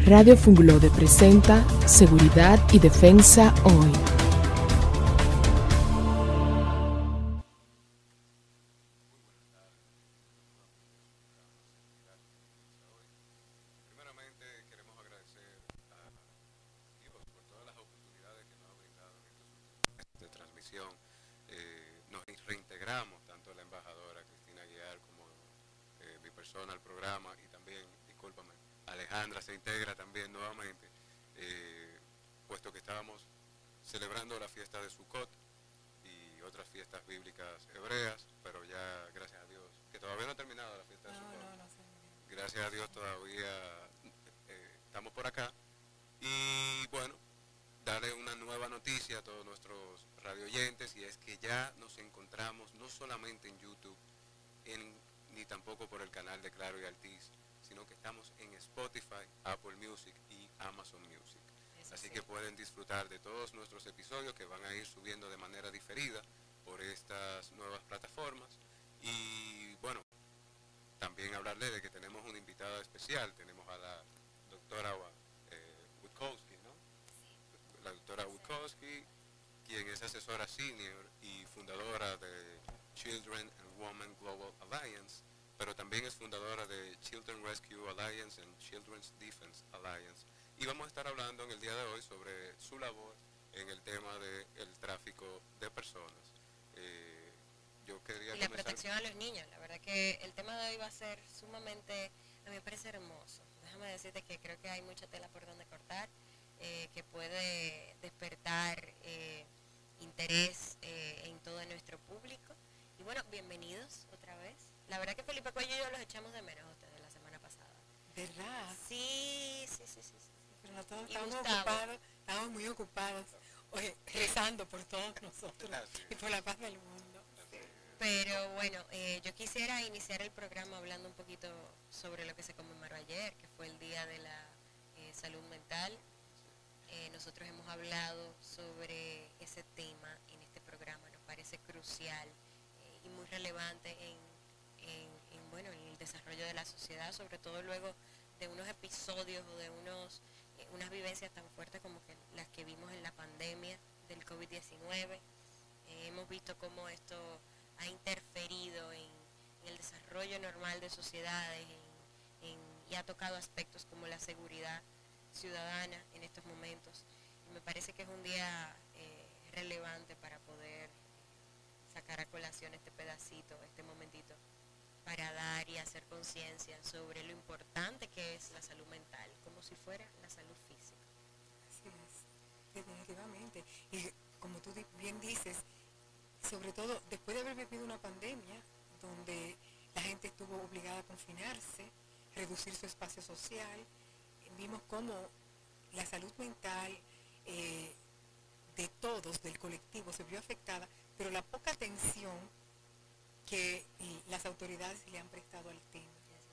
Radio Funglode presenta Seguridad y Defensa Hoy. Primeramente queremos agradecer a Dios por todas las oportunidades que nos ha brindado en estos últimos meses de transmisión. Nos reintegramos, tanto la embajadora Cristina Aguiar como mi persona al programa, y también, discúlpame, Alejandra se integra también nuevamente, puesto que estábamos celebrando la fiesta de Sukkot y otras fiestas bíblicas hebreas, pero ya, gracias a Dios, que todavía no ha terminado la fiesta de Sukkot. Gracias a Dios todavía estamos por acá. Y bueno, darle una nueva noticia a todos nuestros radioyentes, y es que ya nos encontramos no solamente en YouTube, ni tampoco por el canal de Claro y Altiz, sino que estamos en Spotify, Apple Music y Amazon Music. Así que pueden disfrutar de todos nuestros episodios, que van a ir subiendo de manera diferida por estas nuevas plataformas. Y bueno, también hablarle de que tenemos una invitada especial. Tenemos a la doctora Witkowski, ¿no? La doctora Witkowski, quien es asesora senior y fundadora de Children and Women Global Alliance, pero también es fundadora de Children Rescue Alliance and Children's Defense Alliance. Y vamos a estar hablando en el día de hoy sobre su labor en el tema del tráfico de personas. Yo quería y la protección a los niños. La verdad que el tema de hoy va a ser sumamente, a mí me parece hermoso. Déjame decirte que creo que hay mucha tela por donde cortar, que puede despertar interés en todo nuestro público. Y bueno, bienvenidos otra vez. La verdad que Felipe Cuello y yo los echamos de menos a ustedes la semana pasada. ¿Verdad? Sí. Pero nosotros estábamos muy ocupados, rezando por todos nosotros y por la paz del mundo. Pero bueno, yo quisiera iniciar el programa hablando un poquito sobre lo que se conmemoró ayer, que fue el Día de la Salud Mental. Nosotros hemos hablado sobre ese tema en este programa, nos parece crucial y muy relevante en el desarrollo de la sociedad, sobre todo luego de unos episodios o de unas vivencias tan fuertes como que las que vimos en la pandemia del COVID-19. Hemos visto cómo esto ha interferido en el desarrollo normal de sociedades y ha tocado aspectos como la seguridad ciudadana en estos momentos. Y me parece que es un día relevante para poder sacar a colación este pedacito, este momentito, para dar y hacer conciencia sobre lo importante que es la salud mental, como si fuera la salud física. Así es, definitivamente. Y como tú bien dices, sobre todo después de haber vivido una pandemia donde la gente estuvo obligada a confinarse, reducir su espacio social, vimos cómo la salud mental de todos, del colectivo, se vio afectada, pero la poca atención que las autoridades le han prestado al tema.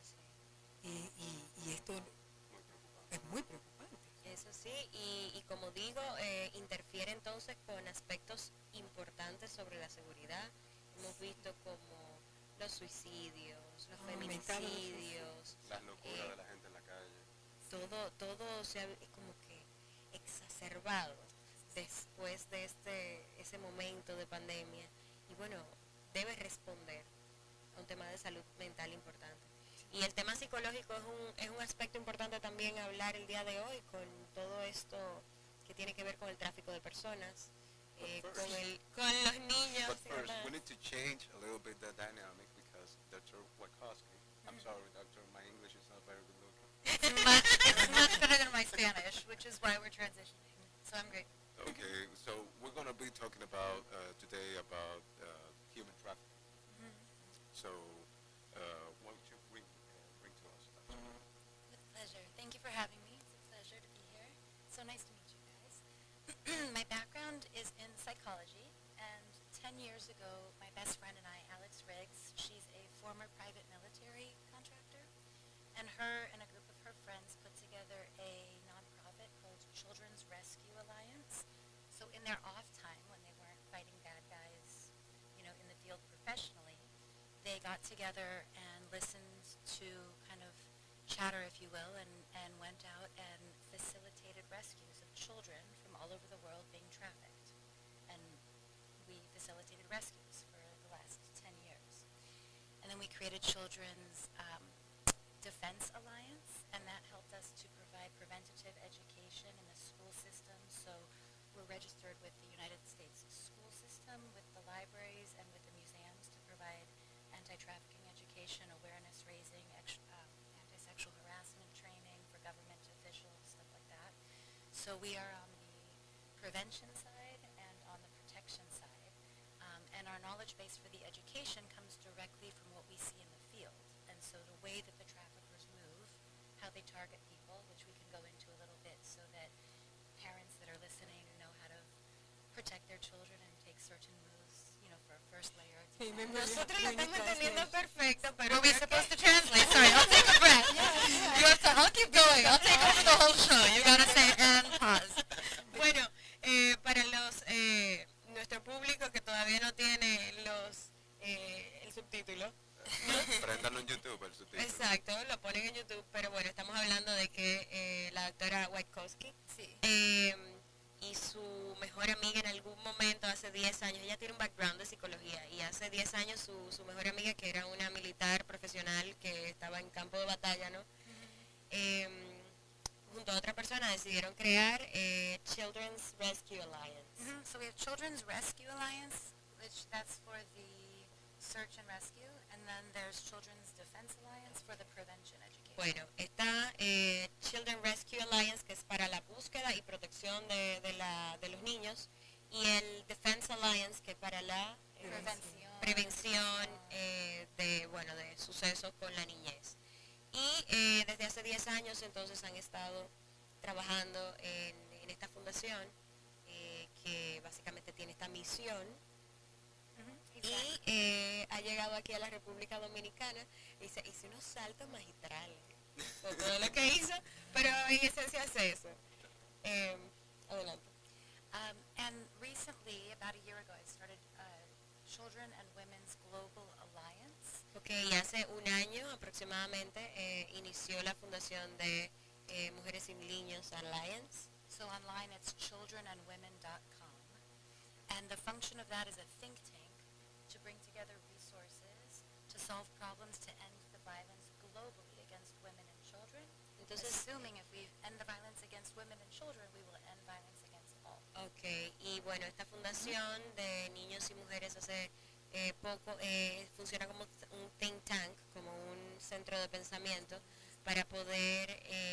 Y esto es muy preocupante. Eso sí, y como digo, interfiere entonces con aspectos importantes sobre la seguridad. Hemos visto como los suicidios, los feminicidios, las locuras de la gente en la calle. Todo se ha como que exacerbado después de ese momento de pandemia. Y bueno, debe responder a un tema de salud mental importante. Y el tema psicológico es un aspecto importante también hablar el día de hoy, con todo esto que tiene que ver con el tráfico de personas, con los niños. But first, we need to change a little bit the dynamic, because Dr. Witkowski, I'm sorry, doctor, my English is not very good looking. It's much better than my Spanish, which is why we're transitioning. So I'm great. Okay, so we're going to be talking about today about human trafficking. So what would you bring to us? With pleasure. Thank you for having me. It's a pleasure to be here. So nice to meet you guys. My background is in psychology, and 10 years ago, my best friend and I, Alex Riggs, she's a former private military contractor, and her and a group of her friends put together a nonprofit called Children's Rescue Alliance. So in their off time, when they weren't fighting bad guys, in the field professionally, they got together and listened to kind of chatter, if you will, and went out and facilitated rescues of children from all over the world being trafficked. And we facilitated rescues for the last 10 years. And then we created Children's Defense Alliance, and that helped us to provide preventative education in the school system. So we're registered with the United States school system, with the libraries, and with the museums to provide anti-trafficking education, awareness raising, anti-sexual harassment training for government officials, stuff like that. So we are on the prevention side and on the protection side. And our knowledge base for the education comes directly from what we see in the field. And so the way that the traffickers move, how they target people, which we can go into a little bit so that parents that are listening know how to protect their children and take certain moves, you know, for a first layer. Nosotros la estamos entendiendo perfecto, pero Were we creo supposed que- to translate? Sorry, I'll take a breath. You have to, I'll keep going. I'll take over the whole show. You gotta say and pause. Bueno, para los nuestro público que todavía no tiene el subtítulo, Préndalo en YouTube, el subtítulo. exacto, lo ponen en YouTube, pero bueno, estamos hablando de que la doctora Waitkowski Sí. y su mejor amiga en algún momento, hace 10 años, ella tiene un background de psicología, y hace 10 años su mejor amiga, que era una militar profesional que estaba en campo de batalla, ¿no? Junto a otra persona decidieron crear Children's Rescue Alliance. So we have Children's Rescue Alliance, which that's for the search and rescue, and then there's Children's Defense Alliance for the prevention education. Bueno, está Children's Rescue Alliance, que es para la búsqueda y protección de los niños, y el Defense Alliance, que es para la prevención de sucesos con la niñez. Y desde hace 10 años entonces han estado trabajando en esta fundación que básicamente tiene esta misión y ha llegado aquí a la República Dominicana y se hizo unos saltos magistrales por todo lo que hizo, pero en esencia es eso. Adelante. And recently, about a year ago, I started Children and Women's Global Alliance. Ok, y hace un año aproximadamente inició la fundación de Mujeres y Niños Alliance. So online it's childrenandwomen.com. And the function of that is a think tank to bring together resources to solve problems to end the violence globally against women and children. Entonces, Assuming if we end the violence against women and children, we will end violence against all. ok, y bueno, esta fundación de niños y mujeres hace poco funciona como un think tank, como un centro de pensamiento para poder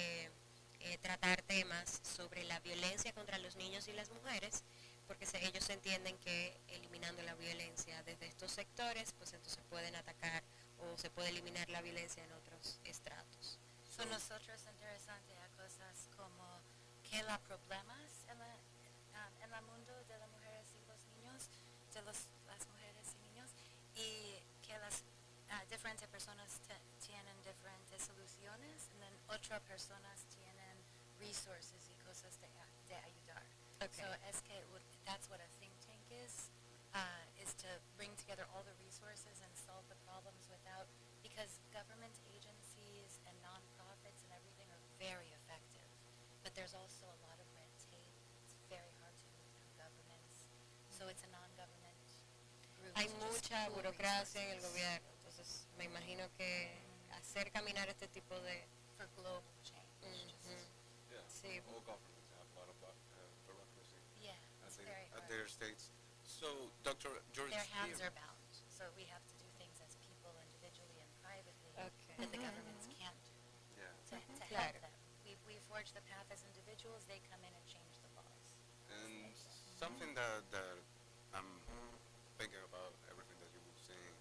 tratar temas sobre la violencia contra los niños y las mujeres, porque ellos entienden que eliminando la violencia desde estos sectores, pues entonces pueden atacar o se puede eliminar la violencia en otros estratos. So nosotros interesante a cosas como que los problemas en la mundo de las mujeres y los niños, de las mujeres y niños, y que las diferentes personas tienen diferentes soluciones, y then otras personas tienen resources y cosas de ayudar. Okay. So es que that's what a think tank is to bring together all the resources and solve the problems without, because government agencies and nonprofits and everything are very effective, but there's also a lot of red tape. It's very hard to move through governments, so it's a non-government group. Hay to just mucha pool burocracia en el resources gobierno, entonces me imagino que hacer caminar este tipo de... for global change. Yeah, Sí. all governments have a lot of bureaucracy Yeah, at it's their, very at hard. their states. So, Dr. George Their hands Steele, are bound, so we have to do things as people individually and privately Okay. that the governments can't do yeah, to Claro. help them. We forge the path as individuals, they come in and change the laws. and something that I'm thinking about everything that you were saying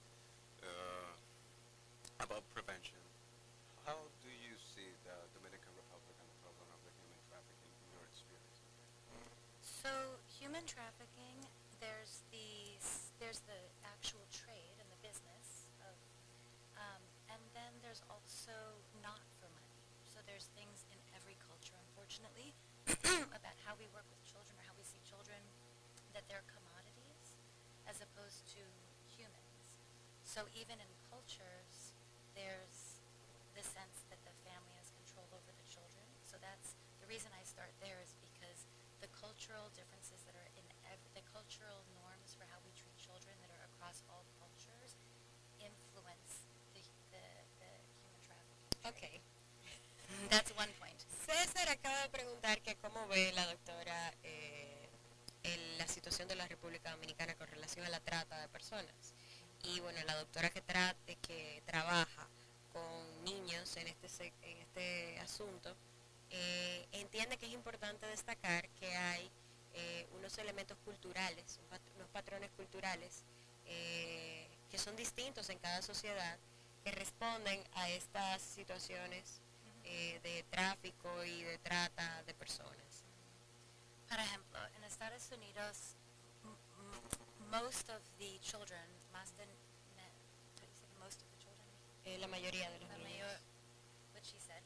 about prevention. How do you see the Dominican Republic and the problem of the human trafficking in your experience? So human trafficking, there's the actual trade and the business of, and then there's also not for money. So there's things in every culture, unfortunately, about how we work with children or how we see children, that they're commodities as opposed to humans. So even in cultures, there's the sense that the family Ok. That's one point. César acaba de preguntar que cómo ve la doctora la situación de la República Dominicana con relación a la trata de personas. Y bueno, la doctora que trabaja con niños en este asunto, entiende que es importante destacar que hay unos elementos culturales, unos patrones culturales que son distintos en cada sociedad, que responden a estas situaciones de tráfico y de trata de personas. Por ejemplo, en Estados Unidos, most of the children, más de, how do you say most of the children? La mayoría de los La niños. mayor, what she said.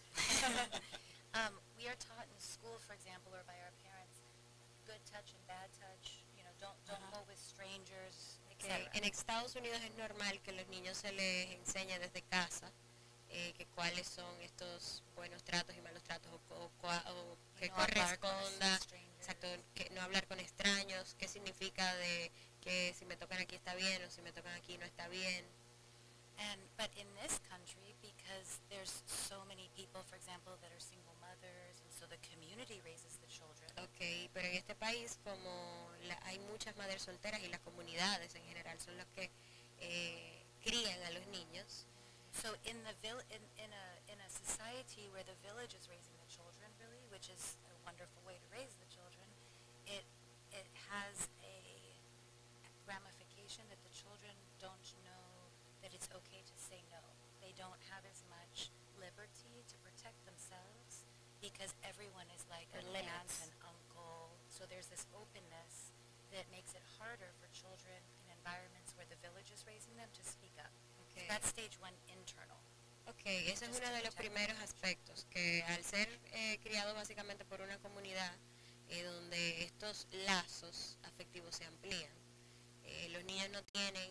We are taught in school, for example, or by our parents, good touch and bad touch. You know, don't go with strangers, etc. En Estados Unidos es normal que los niños se les enseñe desde casa que cuáles son estos buenos tratos y malos tratos o que No hablar con corresponda, strangers. exacto, que no hablar con extraños, qué significa de que si me tocan aquí está bien o si me tocan aquí no está bien. But in this country, because there's so many people, for example, that are single mothers, and so the community raises the children. Ok, pero en este país como hay muchas madres solteras y las comunidades en general son las que crían a los niños. So in a society where the village is raising the children, really, which is a wonderful way to raise the children, it has a ramification that the children don't know that it's okay to say no. They don't have as much liberty to protect themselves because everyone is like an aunt Limits. and uncle. So there's this openness that makes it harder for children in environments where the village is raising them to speak up. Okay. So that's stage one, internal. Ok, ese es uno de los primeros aspectos, que al ser criado básicamente por una comunidad donde estos lazos afectivos se amplían, los niños no tienen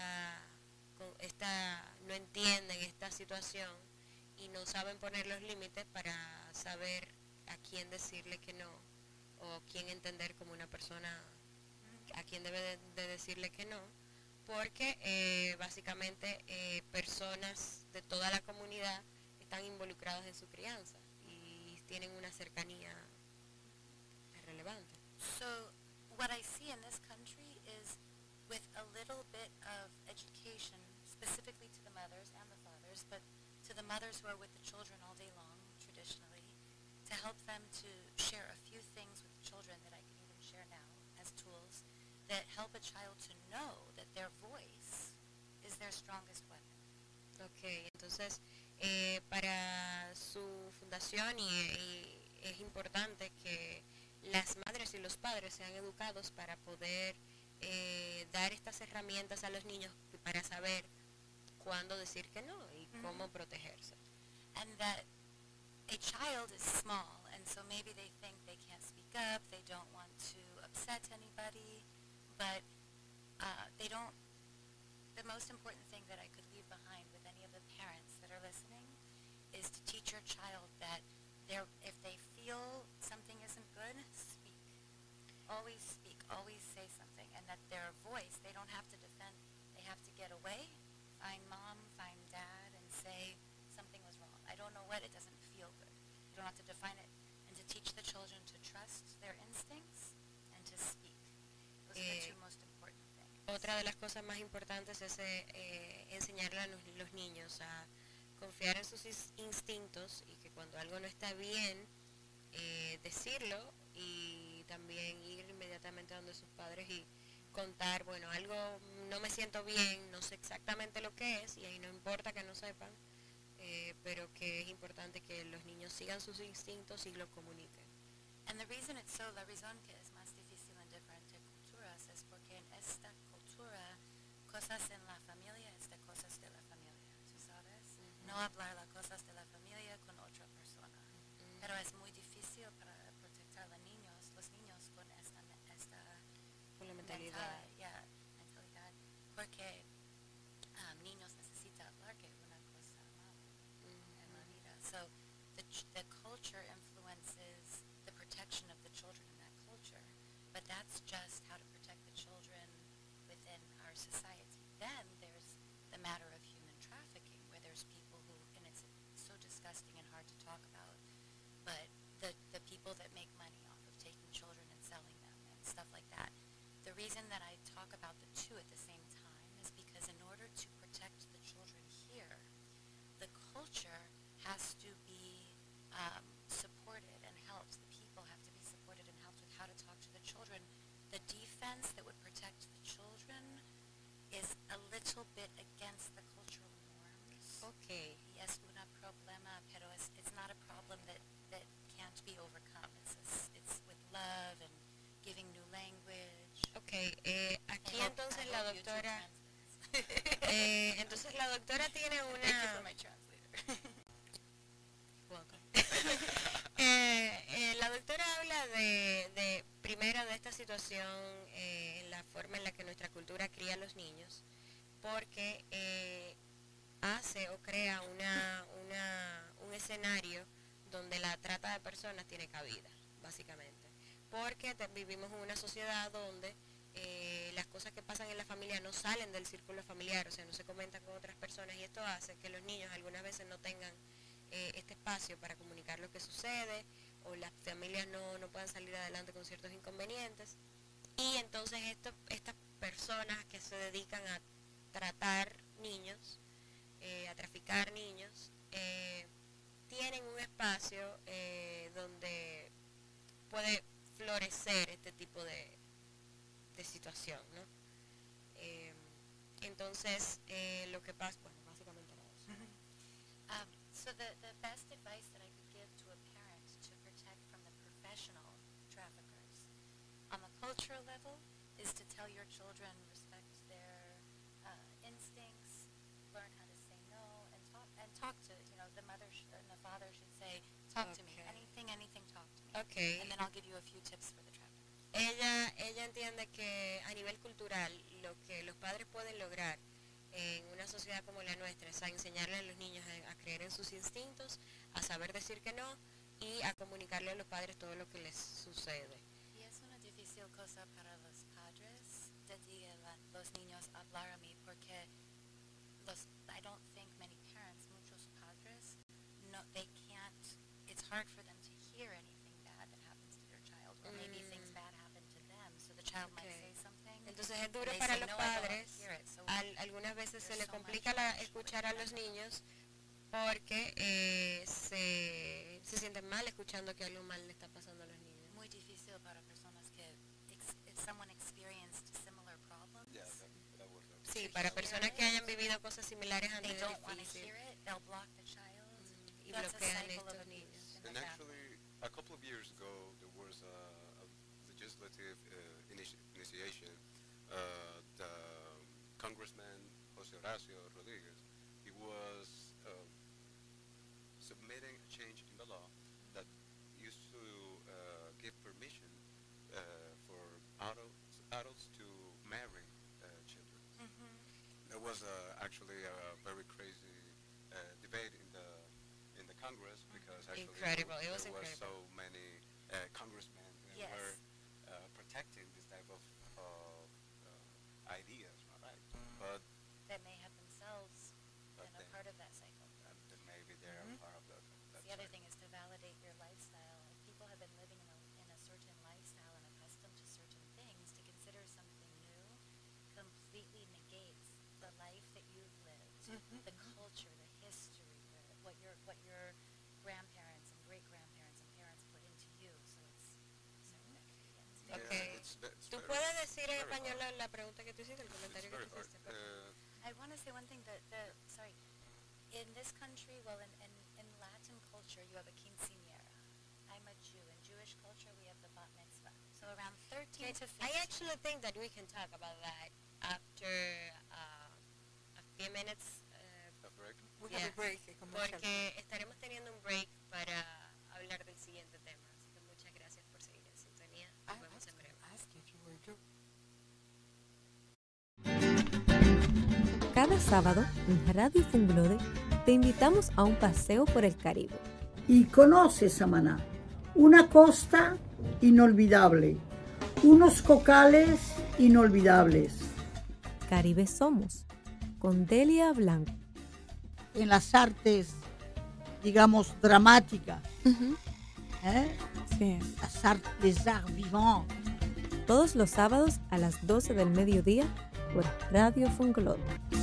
no entienden esta situación y no saben poner los límites para saber a quién decirle que no o quién entender como una persona a quién debe de decirle que no, porque básicamente personas de toda la comunidad están involucradas en su crianza y tienen una cercanía relevante. So what I see in this country is with a little bit of education, specifically to the mothers and the fathers, but to the mothers who are with the children all day long, traditionally, to help them to share a few things with the children that I can even share now as tools that help a child to know that their voice is their strongest weapon. Ok, entonces para su fundación y es importante que las madres y los padres sean educados para poder dar estas herramientas a los niños para saber cuándo decir que no y cómo protegerse. And that a child is small, and so maybe they think they can't speak up, they don't want to upset anybody, but they don't. The most important thing that I could leave behind with any of the parents that are listening is to teach your child that if they feel something isn't good, speak. Always say something, and that their voice, they don't have to defend, they have to get away, find mom, find dad, and say something was wrong. I don't know what, it doesn't feel good. You don't have to define it, and to teach the children to trust their instincts and to speak. Those are the two most important things. Otra de las cosas más importantes es enseñarle a los niños a confiar en sus instintos y que cuando algo no está bien, decirlo y también ir inmediatamente donde sus padres y contar, bueno, algo no me siento bien, no sé exactamente lo que es y ahí no importa que no sepan, pero que es importante que los niños sigan sus instintos y lo comuniquen. And the reason it's so, la razón que es más difícil en diferentes culturas es porque en esta cultura cosas en la familia es de cosas de la familia, ¿tú sabes? No hablar las cosas de la familia con otra persona. Pero es muy difícil para proteger a los niños con esta Con la mentalidad. mentalidad, porque niños necesitan hablar que es una cosa mala en la vida. So the culture influences the protection of the children in that culture, but that's just how to protect the children within our society. Then there's the matter of humanity. about the two at the same time is because in order to protect the children here, the culture has to be supported and helped. The people have to be supported and helped with how to talk to the children. The defense that would protect the children is a little bit against the cultural norms. Okay. Yes, una problema, pero it's not a problem that can't be overcome. It's with love and giving new language. Okay, aquí I hope- entonces I la hope YouTube doctora, translates. entonces la doctora tiene Thank you for una, my translator. welcome. La doctora habla de primero de esta situación, la forma en la que nuestra cultura cría a los niños, porque hace o crea un escenario donde la trata de personas tiene cabida, básicamente. Porque vivimos en una sociedad donde las cosas que pasan en la familia no salen del círculo familiar, o sea, no se comentan con otras personas, y esto hace que los niños algunas veces no tengan este espacio para comunicar lo que sucede, o las familias no puedan salir adelante con ciertos inconvenientes. Y entonces estas personas que se dedican a tratar niños, a traficar niños, tienen un espacio donde puede florecer este tipo de situación, ¿no? Entonces, lo que pasa, bueno, básicamente era eso. So the best advice that I could give to a parent to protect from the professional traffickers on the cultural level is to tell your children respect their instincts, learn how to say no, and talk to, the mother and the father should say, talk to me, anything, talk to me. Okay. And then I'll give you a few tips for the traffickers. Ella entiende que a nivel cultural lo que los padres pueden lograr en una sociedad como la nuestra es a enseñarle a los niños a creer en sus instintos, a saber decir que no y a comunicarle a los padres todo lo que les sucede. Y es una difícil cosa para los padres de los niños hablar a mí porque I don't think many parents, muchos padres, they can't, it's hard for them to hear anything bad that happens to their child, or maybe things bad happen to them, so the child might say something. Entonces es duro They para say, los "No, I don't wanna padres, hear it." So algunas veces se there's le so complica much escuchar a los niños porque se sienten mal escuchando que algo mal le está pasando a los niños. muy difícil para personas que if someone experienced similar problems. Yeah, that was Sí, para personas que hayan vivido cosas similares They antes es don't want to difícil hear it, they'll block the child. y That's a bloquean cycle estos of niños. abuse in the And family. actually, a couple of years ago, there was a legislative initiation. The Congressman Jose Horacio Rodriguez, he was submitting a change in the law that used to give permission for adults to marry children. There was actually a very crazy debate in the Congress because actually Incredible. It was there was so incredible. many congressmen that Yes. were protecting this type of ideas, right? But That may have themselves But been a they- part of that cycle. then maybe they're part of that. The other thing is to validate your lifestyle. If people have been living in a certain lifestyle and accustomed to certain things, to consider something new completely negates the life that you've lived, the culture, the history, what your grandparents and great-grandparents and parents put into you. So it's very Okay. It's ¿Tú very- puedes decir en very español hard. la pregunta que tú hiciste, el It's comentario que very tú hard. hiciste? por favor? I want to say one thing sorry, in this country, well, in Latin culture, you have a quinceañera. I'm a Jew. In Jewish culture, we have the bat mitzvah. So around 13 to 15. I actually think that we can talk about that after a few minutes, A break? We have a Yes. break, a commercial. porque estaremos teniendo un break para hablar del siguiente tema. Así que muchas gracias por seguir en sintonía. Nos vemos en breve. Ask if you were Jew. Cada sábado en Radio Funglode te invitamos a un paseo por el Caribe. Y conoce Samaná, una costa inolvidable, unos cocales inolvidables. Caribe Somos, con Delia Blanco. En las artes, digamos, dramáticas, ¿eh? Sí. Les arts vivants, todos los sábados a las 12 del mediodía por Radio Funglode.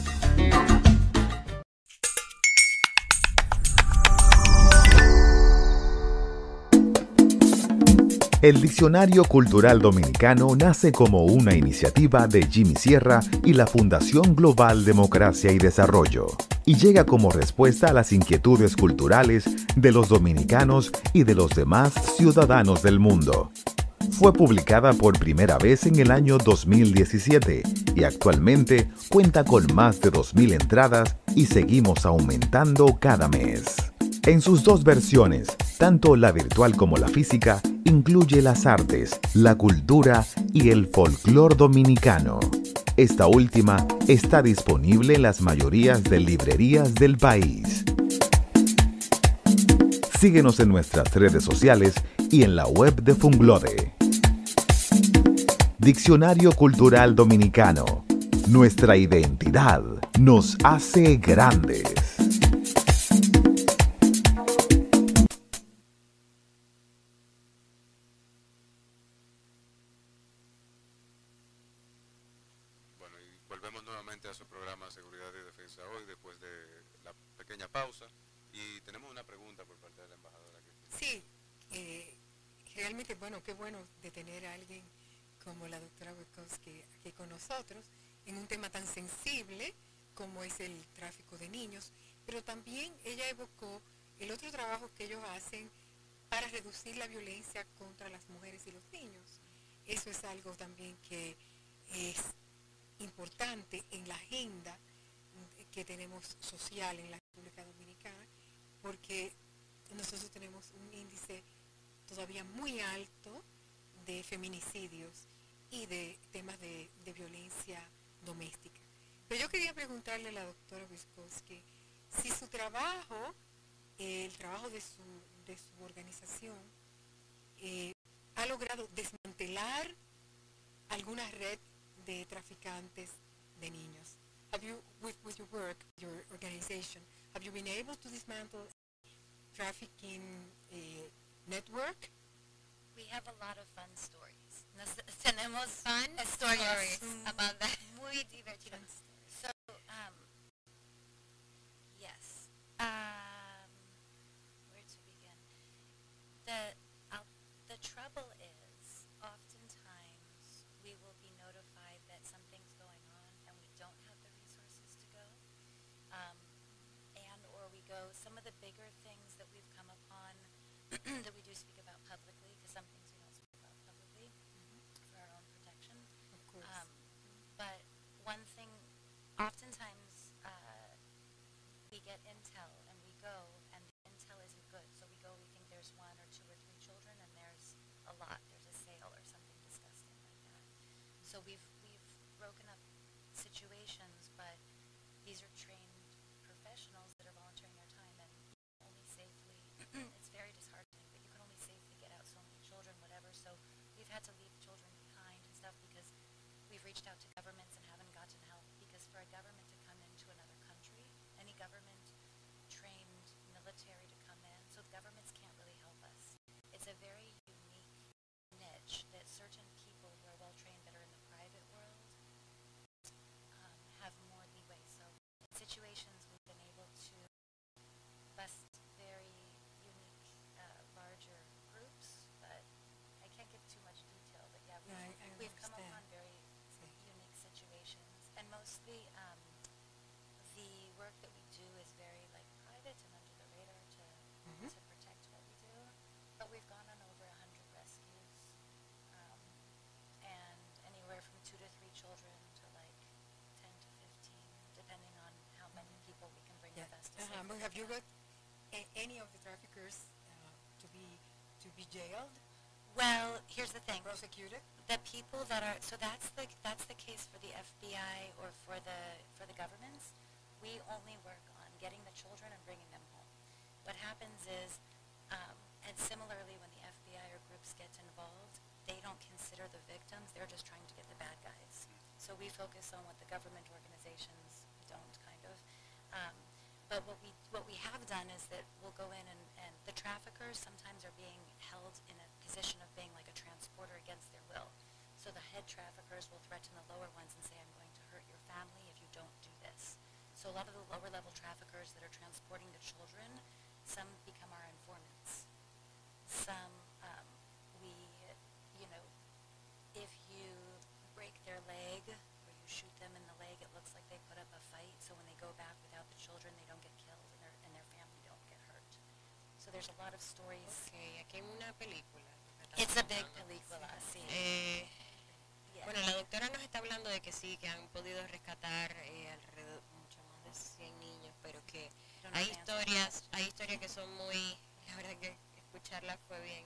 El Diccionario Cultural Dominicano nace como una iniciativa de Jimmy Sierra y la Fundación Global Democracia y Desarrollo, y llega como respuesta a las inquietudes culturales de los dominicanos y de los demás ciudadanos del mundo. Fue publicada por primera vez en el año 2017 y actualmente cuenta con más de 2.000 entradas y seguimos aumentando cada mes. En sus dos versiones, tanto la virtual como la física, incluye las artes, la cultura y el folclore dominicano. Esta última está disponible en las mayorías de librerías del país. Síguenos en nuestras redes sociales y en la web de Funglode. Diccionario Cultural Dominicano. Nuestra identidad nos hace grandes. Volvemos nuevamente a su programa Seguridad y Defensa hoy, después de la pequeña pausa, y tenemos una pregunta por parte de la embajadora. Sí, realmente, bueno, qué bueno de tener a alguien como la doctora Witkowski aquí con nosotros, en un tema tan sensible como es el tráfico de niños, pero también ella evocó el otro trabajo que ellos hacen para reducir la violencia contra las mujeres y los niños. Eso es algo también que es importante en la agenda que tenemos social en la República Dominicana, porque nosotros tenemos un índice todavía muy alto de feminicidios y de temas de violencia doméstica. Pero yo quería preguntarle a la doctora Witkowski si su trabajo, el trabajo de su organización, ha logrado desmantelar alguna red de traficantes de niños. Have you, with your work, your organization, have you been able to dismantle trafficking network? We have a lot of fun stories. Tenemos Fun stories about that. Muy divertidas. So, yes. Where to begin? The trouble is, oftentimes, we will be notified that something's going on and we don't have the resources to go. And or we go, some of the bigger things that we've come upon that we do speak about publicly, because some things we don't speak about publicly for our own protection. Of course. But one thing, oftentimes we get intel and we go, and the intel isn't good. So we go, we think there's 1 or 2 or 3 children, and there's a lot. There's a sale or something disgusting like that. So we've broken up situations, but these are trained professionals that are volunteering their time, and only safely, it's very disheartening, but you can only safely get out so many children, whatever. So we've had to leave children behind and stuff because we've reached out to governments and haven't gotten help, because for a government to come into another country, any government trained military to come in, so the governments can't really help us. It's a very unique niche that certain people who are well trained that are in the private world have more leeway. So in situations we've been able to bust very unique, larger groups, but I can't give too much detail. But yeah, we've come upon very unique situations, and mostly the work that we do is very private and under the radar to protect what we do. But we've gone on over 100 rescues, and anywhere from 2 to 3 children to 10 to 15, depending on how many people we can bring with us to save them. Have you got any of the traffickers to be jailed? Well, here's the thing. Prosecuted? The people that are, so that's the case for the FBI or for the governments. We only work on getting the children and bringing them home. What happens is, and similarly when the FBI or groups get involved, they don't consider the victims, they're just trying to get the bad guys. So we focus on what the government organizations don't, kind of. But what we have done is that we'll go in and the traffickers sometimes are being held in a position of being like a transporter against their will. So the head traffickers will threaten the lower ones and say, I'm going to hurt your family if you don't do this. So a lot of the lower level traffickers that are transporting the children, some become our informants. Some, we, you know, if you break their leg or you shoot them in the leg, it looks like they put up a fight. So when they go back without the children, they don't get killed and their family don't get hurt. So there's a lot of stories. Okay, aquí hay una película. It's a big película, sí. Yeah. Bueno, la doctora nos está hablando de que sí, que han podido rescatar alrededor mucho más de 100 niños, pero que hay historias que son muy, la verdad que escucharlas fue bien,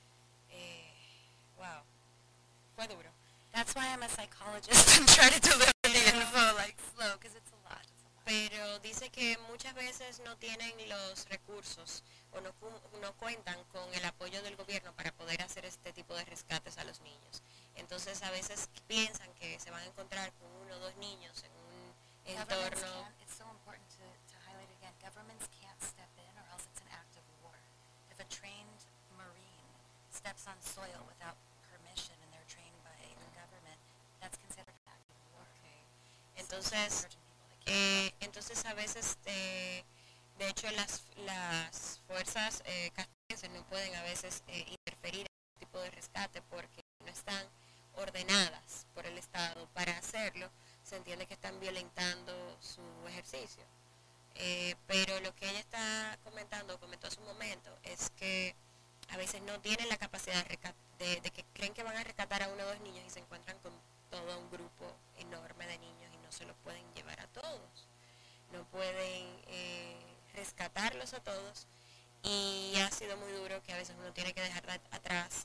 wow, fue duro. That's why I'm a psychologist and try to deliver the info like slow, because it's a lot. Pero dice que muchas veces no tienen los recursos o no cuentan con el apoyo del gobierno para poder hacer este tipo de rescates a los niños. Entonces a veces piensan que se van a encontrar con 1 o 2 niños en un entorno. It's so important to highlight again, governments can't step in or else it's an act of war. If a trained Marine steps on soil without permission and they're trained by the government, that's considered an act of war. Okay. Entonces a veces, de hecho las fuerzas castrenses no pueden a veces interferir en este tipo de rescate porque no están ordenadas por el Estado para hacerlo. Se entiende que están violentando su ejercicio. Pero lo que ella comentó hace un momento, es que a veces no tienen la capacidad de que creen que van a rescatar a 1 o 2 niños y se encuentran con todo un grupo enorme de niños y no se los pueden llevar a todos. No pueden rescatarlos a todos y ha sido muy duro que a veces uno tiene que dejar atrás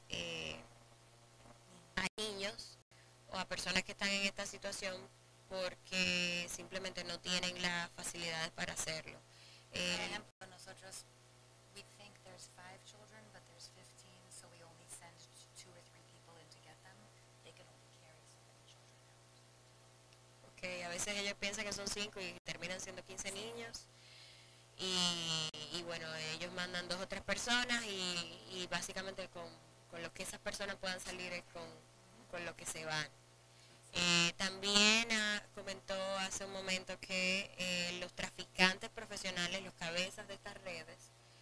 a niños o a personas que están en esta situación porque simplemente no tienen las facilidades para hacerlo. Por ejemplo, nosotros, we think there's 5 children, but there's 15, so we only send 2 or 3 people in to get them. They can only carry so many children out. Okay, a veces ellos piensan que son 5 y terminan siendo 15 niños. Y bueno, ellos mandan 2 o 3 personas y básicamente con lo que esas personas puedan salir es con lo que se van. También comentó hace un momento que los traficantes profesionales, los cabezas de estas redes,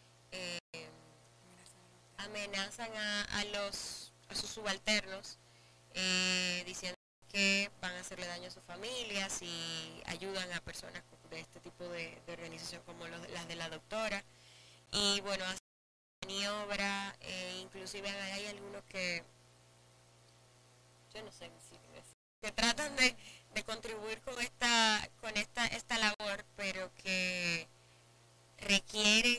amenazan a sus subalternos diciendo que van a hacerle daño a sus familias y ayudan a personas de este tipo de organización como las de la doctora. Y bueno, hacen maniobra, inclusive hay algunos que, yo no sé si que tratan de contribuir con esta labor, pero que requieren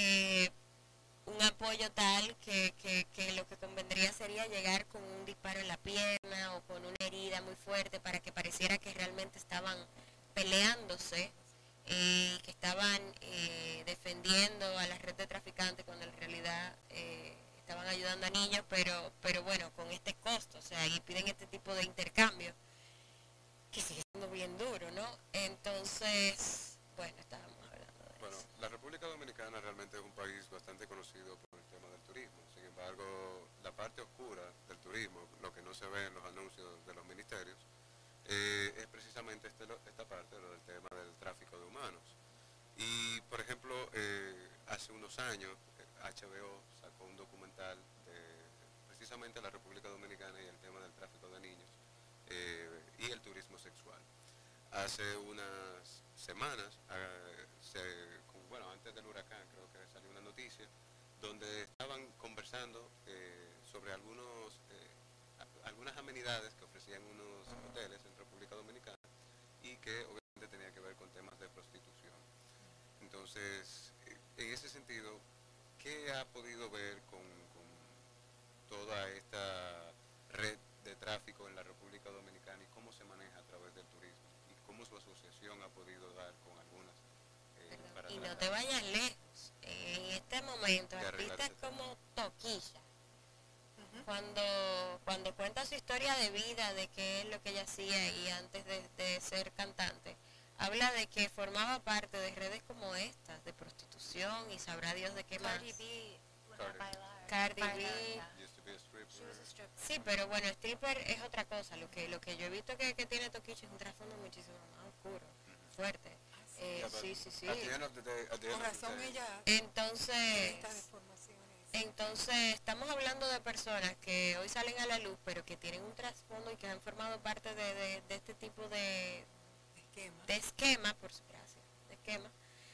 un apoyo tal que lo que convendría sería llegar con un disparo en la pierna o con una herida muy fuerte para que pareciera que realmente estaban peleándose, que estaban defendiendo a la red de traficantes cuando en realidad estaban ayudando a niños, pero bueno, con este costo, o sea, y piden este tipo de intercambio que sigue siendo bien duro, ¿no? Entonces, bueno, estábamos hablando de Bueno, eso. la República Dominicana realmente es un país bastante conocido por el tema del turismo. Sin embargo, la parte oscura del turismo, lo que no se ve en los anuncios de los ministerios, es precisamente esta parte, lo del tema del tráfico de humanos. Y, por ejemplo, hace unos años, HBO sacó un documental de precisamente la República Dominicana y el tema del tráfico de niños y el turismo sexual. Hace unas semanas, antes del huracán, creo que salió una noticia donde estaban conversando sobre algunas amenidades que ofrecían unos hoteles en República Dominicana y que obviamente tenía que ver con temas de prostitución. Entonces, en ese sentido, ¿qué ha podido ver con toda esta red de tráfico en la República Dominicana y cómo se maneja a través del turismo? ¿Y cómo su asociación ha podido dar con algunas? Y no te vayas lejos. En este momento, artistas como Toquilla, cuando cuenta su historia de vida, de qué es lo que ella hacía y antes de ser cantante, habla de que formaba parte de redes como estas, de prostitución y sabrá Dios de qué más. Cardi B, Cardi B. She was a stripper. Sí, pero bueno, stripper es otra cosa. Lo que yo he visto que tiene Toquicha es un trasfondo muchísimo más oscuro, fuerte. Sí. At the end of the day, Con razón ella Entonces, estas deformaciones. entonces estamos hablando de personas que hoy salen a la luz, pero que tienen un trasfondo y que han formado parte de este tipo de esquema, por su gracia, de esquema.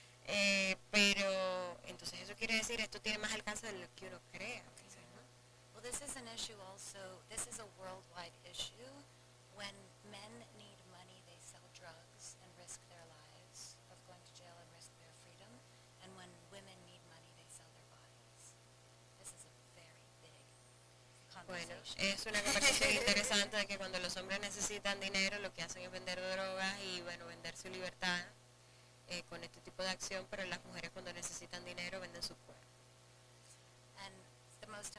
Pero entonces eso quiere decir esto tiene más alcance de lo que uno crea, quizás, ¿no? Well, this is an issue also. This is a worldwide issue. When men need money, they sell drugs and risk their lives of going to jail and risk their freedom. And when women need money, they sell their bodies. This is a very big Bueno, conversation. es una conversación interesante de que cuando los hombres necesitan dinero, lo que hacen es vender drogas y, bueno, vender su libertad con este tipo de acción, pero las mujeres cuando necesitan dinero venden su cuerpo. And the most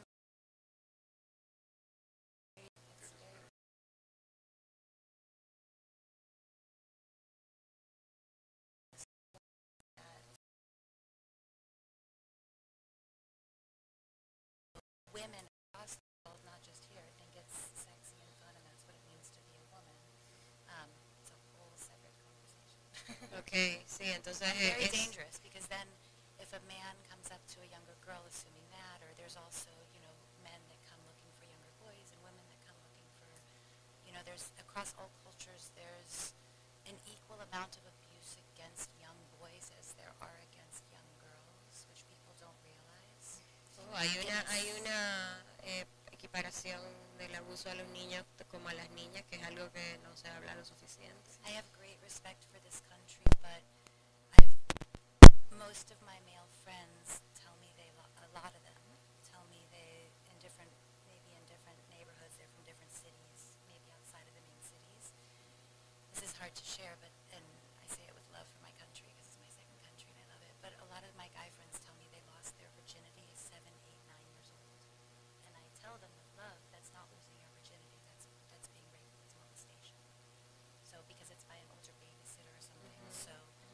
women across the world, not just here, think it's sexy and fun, and that's what it means to be a woman. It's a whole separate conversation. Okay, sí, entonces Very es dangerous, because then if a man comes up to a younger girl, assuming that, or there's also, men that come looking for younger boys and women that come looking for, there's, across all cultures, there's an equal amount of abuse against young boys as there are against young girls, which people don't realize. hay una equiparación del abuso a los niños como a las niñas, que es algo que no se habla lo suficiente. I have great respect for this country, but most of my male friends tell me a lot of them tell me maybe in different neighborhoods, they're from different cities, maybe outside of the main cities. This is hard to share, and I say it with love for my country because it's my second country and I love it, but a lot of my guy friends tell me they lost their virginity at 7, 8, 9 years old. And I tell them with love, that's not losing your virginity, that's being raped, that's molestation. So because it's by an older babysitter or something. So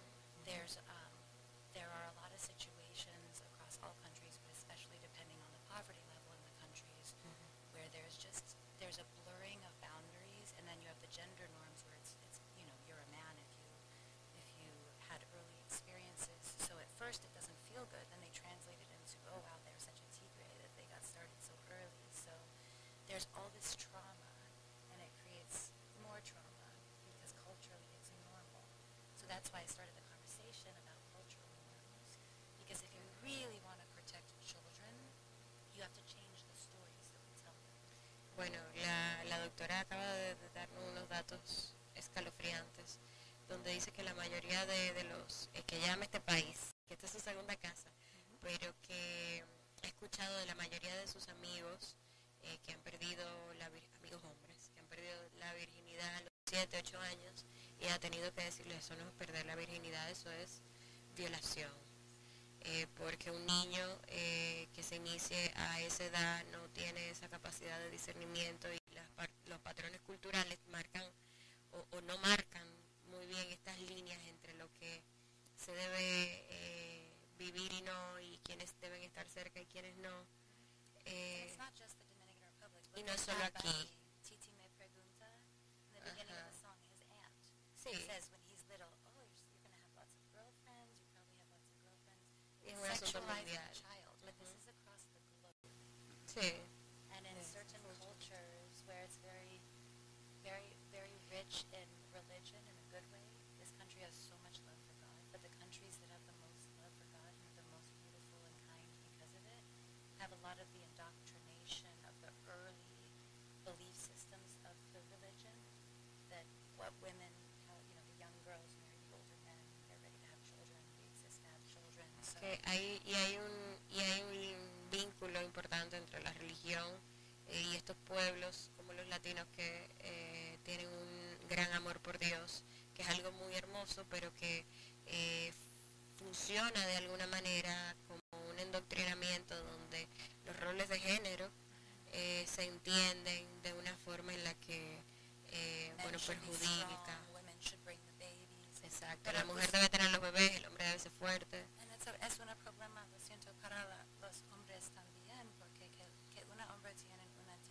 there are a lot of situations across all countries, but especially depending on the poverty level in the countries, where there's a blurring of boundaries, and then you have the gender norms where it's you're a man if you had early experiences. So at first it doesn't feel good, then they translate it into, oh wow, they're such a tigre that they got started so early. So there's all this trauma, and it creates more trauma because culturally it's normal. So that's why I started the conversation about cultural norms, because if you really want to protect children, you have to change the stories that we tell them. Bueno, la doctora acaba de darnos unos datos escalofriantes, donde dice que la mayoría de los que llama este país, que esta es su segunda casa, pero que ha escuchado de la mayoría de sus amigos que han perdido amigos hombres, que han perdido la virginidad a los 7, 8 años, y ha tenido que decirles, eso no es perder la virginidad, eso es violación. Porque un niño que se inicie a esa edad no tiene esa capacidad de discernimiento, y los patrones culturales marcan o no marcan muy bien estas líneas entre lo que se debe vivir y no, y quienes deben estar cerca y quienes no. It's not just the Dominican Republic. Y no es solo aquí. Titi me pregunta, in the beginning of the song, his aunt, Sí. says when he's little, oh, you're going to have lots of girlfriends, you probably have lots of girlfriends. Y es un asunto Sexualizing mundial. a child, but this is across the globe. Sí. And in certain cultures where it's very, very, very rich in religion in a good way, this country has so much love for God, but the countries that have the most love for God and are the most beautiful and kind because of it have a lot of the indoctrination of the early belief systems of the religion, that what women, the young girls marry the older men, they're ready to have children, we exist to have children. So Hay un vínculo importante entre la religión y estos pueblos como los latinos que tienen un gran amor por Dios, que es algo muy hermoso, pero que funciona de alguna manera como un endoctrinamiento donde los roles de género se entienden de una forma en la que men should be perjudica. strong, women should bring the babies. Exacto, la mujer debe tener los bebés, el hombre debe ser fuerte. And es un problema, lo siento, para los hombres también, porque que un hombre tiene una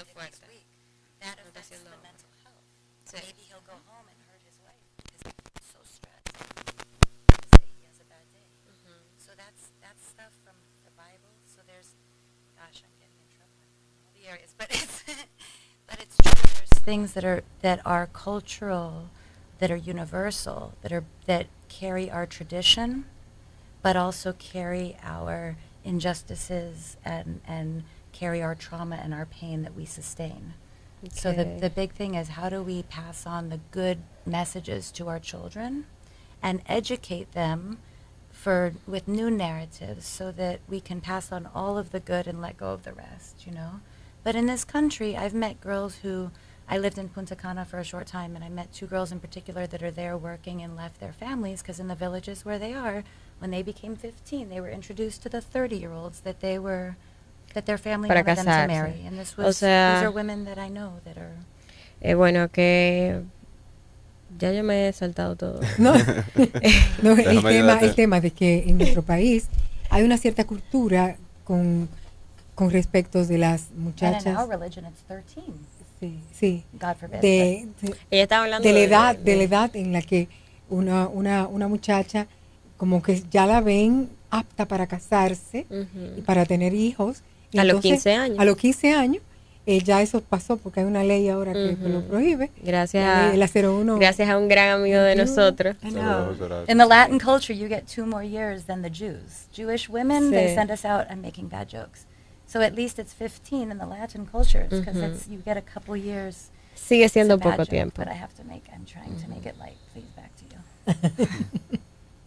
siendo if he's fuerte. weak. That No está affects siendo the hombre. mental health. Sí. Maybe he'll go home and hurt his wife because he's so stressed. Say he has a bad day. So that's stuff from the Bible. So there's, gosh, I'm getting in trouble in all the areas, but it's but it's true. There's things that are cultural, that are universal, that carry our tradition, but also carry our injustices and carry our trauma and our pain that we sustain. So the big thing is, how do we pass on the good messages to our children and educate them with new narratives so that we can pass on all of the good and let go of the rest, you know? But in this country, I've met girls who, I lived in Punta Cana for a short time, and I met 2 girls in particular that are there working and left their families because in the villages where they are, when they became 15, they were introduced to the 30-year-olds that their family Para wanted them to casarse. marry. And O these sea, are women that I know that are... Bueno, que ya yo me he saltado todo. No, no, Déjame el ayudarte. tema de que en nuestro país hay una cierta cultura con respecto de las And in muchachas. our religion, it's 13. Sí, sí. God forbid. De Ella estaba hablando la edad en la que una muchacha como que ya la ven apta para casarse y para tener hijos. Y A los entonces, 15 años. A los 15 años ya eso pasó porque hay una ley ahora que lo prohíbe. Gracias La 01. Gracias a un gran amigo de nosotros. I know. In the Latin culture, you get 2 more years than the Jews. Jewish women, they Sí. send us out and making bad jokes. So at least it's 15 in the Latin cultures because you get a couple years. Sigue It's a siendo bad poco joke, tiempo. But I'm trying to make it light. Please, back to you.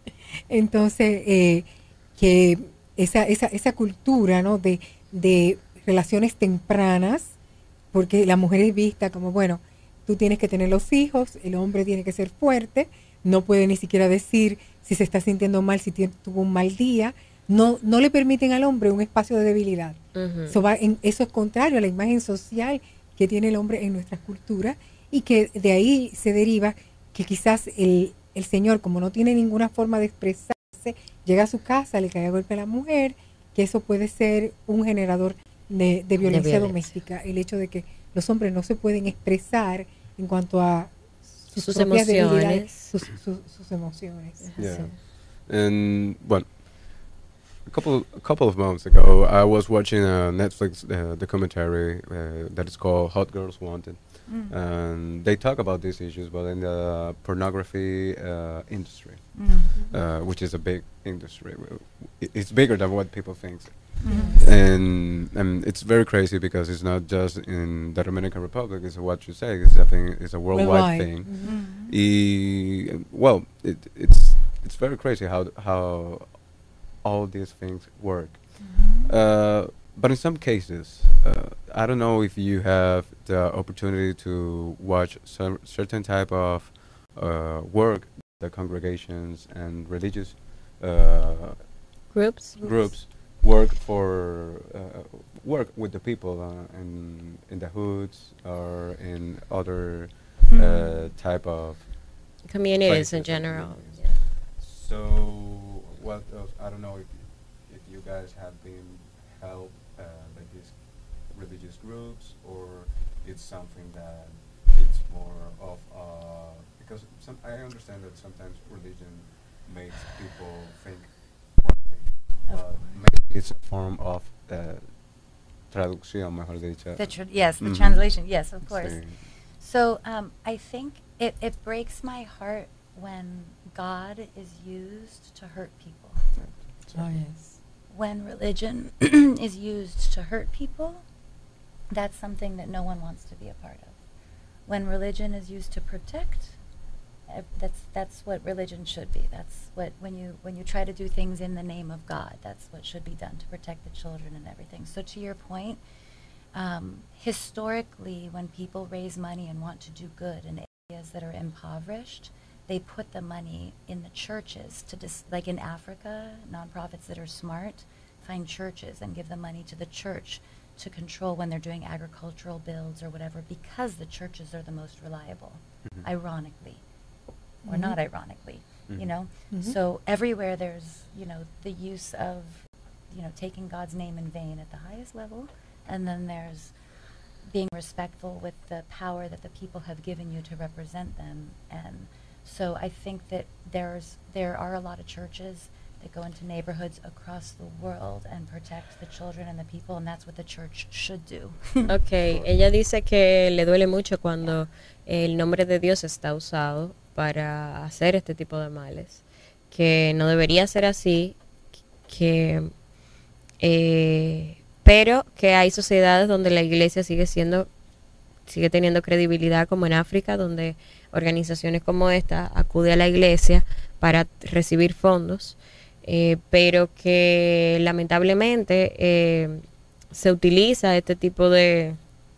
Entonces, que esa cultura, ¿no? de relaciones tempranas, porque la mujer es vista como, bueno, tú tienes que tener los hijos, el hombre tiene que ser fuerte, no puede ni siquiera decir si se está sintiendo mal, si tuvo un mal día, no le permiten al hombre un espacio de debilidad. Eso es contrario a la imagen social que tiene el hombre en nuestras culturas y que de ahí se deriva que quizás el señor, como no tiene ninguna forma de expresarse, llega a su casa, le cae a golpe a la mujer, que eso puede ser un generador de violencia doméstica, el hecho de que los hombres no se pueden expresar en cuanto a sus propias debilidades, sus emociones. Yeah. And well, a couple of months ago, I was watching a Netflix documentary that is called Hot Girls Wanted, and they talk about these issues, but in the pornography industry, which is a big industry. It's bigger than what people think. And it's very crazy because it's not just in the Dominican Republic. It's what you say. It's a worldwide thing. Well, it's very crazy how all these things work. But in some cases, I don't know if you have the opportunity to watch some certain type of work, the congregations and religious groups work with the people in the hoods or in other type of communities places in general. So, what else? I don't know if you guys have been helped by these religious groups, or it's something that it's more of because I understand that sometimes religion makes people think wrongly, but maybe it's a form of traducción, mejor dicho. The translation, yes, of course. Sí. So I think it breaks my heart when God is used to hurt people. Oh, yes. When religion is used to hurt people, that's something that no one wants to be a part of. When religion is used to protect, that's what religion should be. That's what when you try to do things in the name of God, that's what should be done to protect the children and everything. So to your point, historically, when people raise money and want to do good in areas that are impoverished, they put the money in the churches to like in Africa, nonprofits that are smart find churches and give the money to the church to control when they're doing agricultural builds or whatever, because the churches are the most reliable, ironically, or not ironically, you know? So everywhere there's, the use of, taking God's name in vain at the highest level, and then there's being respectful with the power that the people have given you to represent them. And so I think that there are a lot of churches that go into neighborhoods across the world and protect the children and the people, and that's what the church should do. Ok, ella dice que le duele mucho cuando el nombre de Dios está usado para hacer este tipo de males, que no debería ser así, que pero que hay sociedades donde la iglesia sigue teniendo credibilidad, como en África, donde organizaciones como esta acuden a la iglesia para recibir fondos, pero que lamentablemente se utiliza este tipo de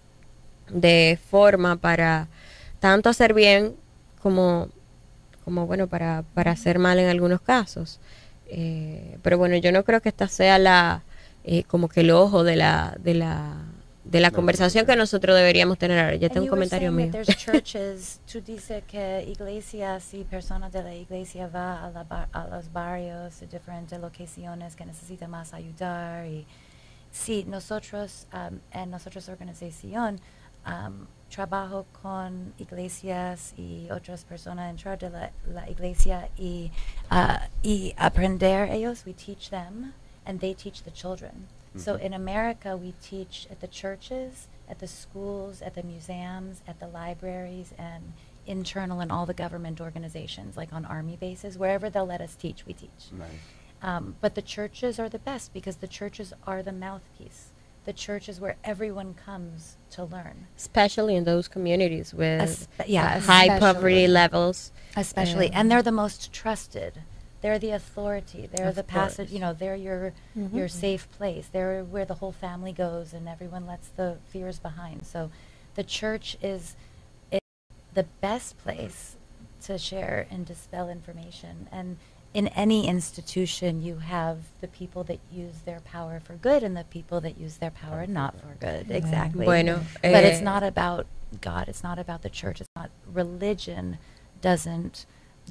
forma para tanto hacer bien como bueno, para hacer mal en algunos casos. Pero bueno, yo no creo que esta sea como que el ojo de la conversación que nosotros deberíamos tener ahora. Ya tengo un comentario mío. There's churches, tú dices que iglesias y personas de la iglesia va a los barrios, a diferentes locaciones que necesitan más ayudar. Y sí, nosotros en nuestra organización trabajo con iglesias y otras personas entrar de la iglesia y aprender ellos. We teach them and they teach the children. So in America, we teach at the churches, at the schools, at the museums, at the libraries, and internal in all the government organizations, like on army bases, wherever they'll let us teach, we teach. Nice. But the churches are the best because the churches are the mouthpiece. The church is where everyone comes to learn. Especially in those communities with high especially. poverty levels. Especially, and they're the most trusted. They're the authority. They're the passage. They're your safe place. They're where the whole family goes, and everyone lets the fears behind. So, the church is the best place to share and dispel information. And in any institution, you have the people that use their power for good and the people that use their power not for good. Exactly. Bueno, but it's not about God. It's not about the church. It's not religion. Doesn't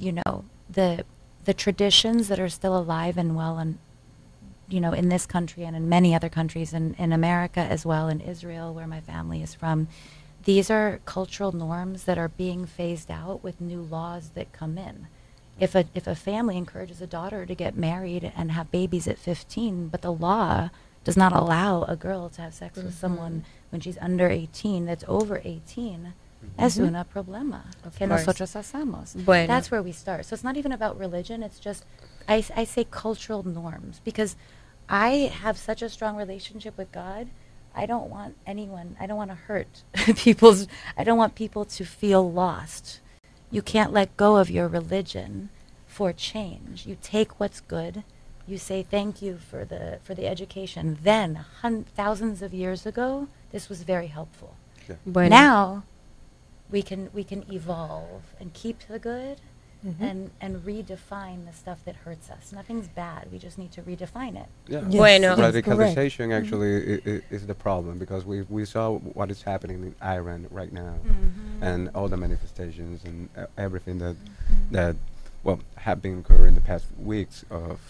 the traditions that are still alive and well, and in this country and in many other countries, and in America as well, in Israel, where my family is from, these are cultural norms that are being phased out with new laws that come in. If a family encourages a daughter to get married and have babies at 15, but the law does not allow a girl to have sex with someone when she's under 18, that's over 18, es una problema que nosotros hacemos. Bueno. That's where we start. So it's not even about religion. It's just, I say cultural norms, because I have such a strong relationship with God. I don't want to hurt I don't want people to feel lost. You can't let go of your religion for change. You take what's good. You say thank you for the education. Then, thousands of years ago, this was very helpful. Yeah. Bueno. Now, we can evolve and keep the good and redefine the stuff that hurts us. Nothing's bad. We just need to redefine it. Yeah. Yes, Bueno. that's Radicalization actually is the problem, because we saw what is happening in Iran right now, and all the manifestations and everything that have been occurring the past weeks of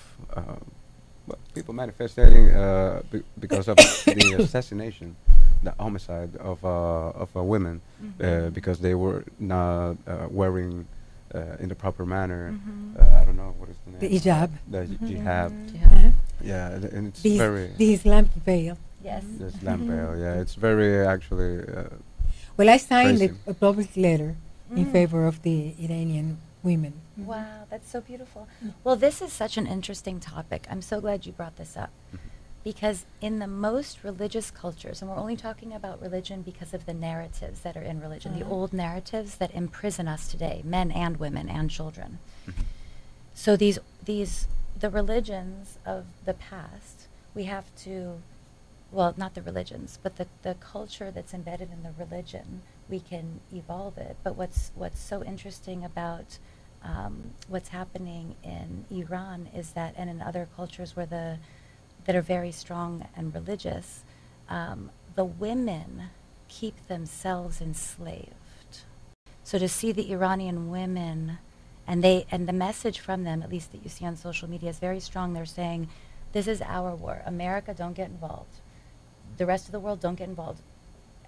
people manifesting because of the assassination, the homicide of women because they were not wearing in the proper manner. I don't know what is the name. The hijab. The hijab. Yeah, and it's the Islamic veil. Yes. The Islam veil. Yeah, it's very actually. Well, I signed crazy. a public letter in favor of the Iranian women. Wow, that's so beautiful. Well, this is such an interesting topic. I'm so glad you brought this up. Because in the most religious cultures, and we're only talking about religion because of the narratives that are in religion, the old narratives that imprison us today, men and women and children. So the religions of the past, we have to, well, not the religions, but the culture that's embedded in the religion, we can evolve it. But what's so interesting about what's happening in Iran is that, and in other cultures that are very strong and religious, the women keep themselves enslaved. So to see the Iranian women, and the message from them, at least that you see on social media, is very strong. They're saying, this is our war. America, don't get involved. The rest of the world, don't get involved.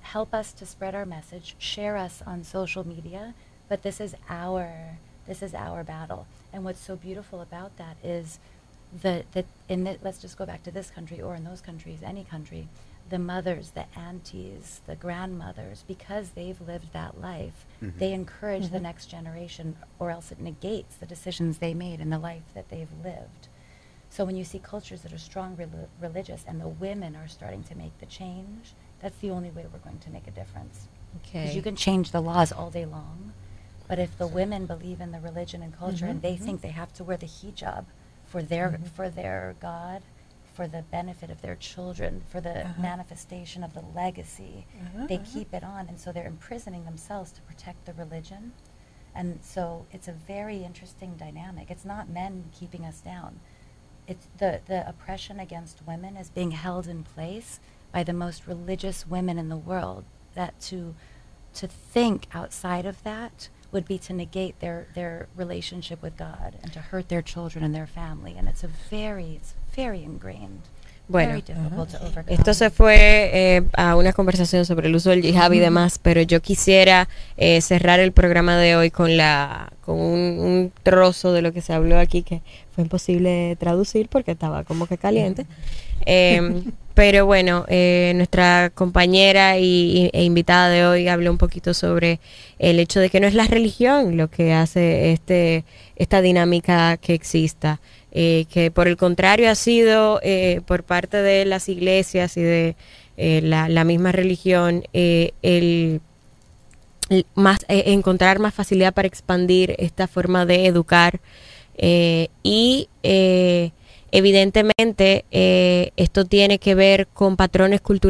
help us to spread our message, share us on social media, but this is our battle. And what's so beautiful about that is let's just go back to this country or in those countries, any country, the mothers, the aunties, the grandmothers, because they've lived that life, they encourage the next generation, or else it negates the decisions they made and the life that they've lived. So when you see cultures that are strong religious and the women are starting to make the change, that's the only way we're going to make a difference. Because you can change the laws all day long, but if the women believe in the religion and culture and they think they have to wear the hijab for their God, for the benefit of their children, for the manifestation of the legacy, they keep it on, and so they're imprisoning themselves to protect the religion. And so it's a very interesting dynamic. It's not men keeping us down. It's the oppression against women is being held in place by the most religious women in the world. That to think outside of that would be to negate their relationship with God and to hurt their children and their family. And it's very ingrained. Bueno, to esto se fue a una conversación sobre el uso del yihad y demás, pero yo quisiera cerrar el programa de hoy con un trozo de lo que se habló aquí que fue imposible traducir porque estaba como que caliente. Pero bueno, nuestra compañera e invitada de hoy habló un poquito sobre el hecho de que no es la religión lo que hace esta dinámica que exista. Que por el contrario ha sido por parte de las iglesias y de la misma religión encontrar más facilidad para expandir esta forma de educar y evidentemente esto tiene que ver con patrones culturales